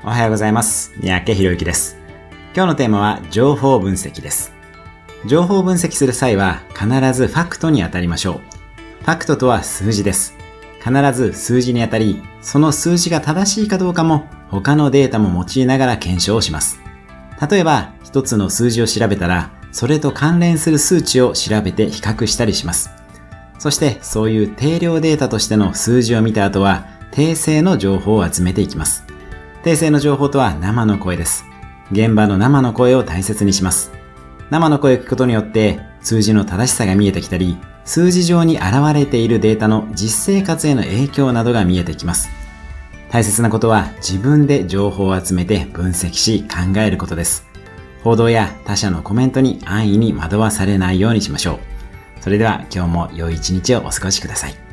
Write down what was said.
おはようございます。三宅博之です。今日のテーマは情報分析です。情報を分析する際は必ずファクトに当たりましょう。ファクトとは数字です。必ず数字に当たり、その数字が正しいかどうかも他のデータも用いながら検証をします。例えば、一つの数字を調べたら、それと関連する数値を調べて比較したりします。そしてそういう定量データとしての数字を見た後は、訂正の情報を集めていきます。訂正の情報とは生の声です。現場の生の声を大切にします。生の声を聞くことによって数字の正しさが見えてきたり、数字上に現れているデータの実生活への影響などが見えてきます。大切なことは自分で情報を集めて分析し考えることです。報道や他者のコメントに安易に惑わされないようにしましょう。それでは今日も良い一日をお過ごしください。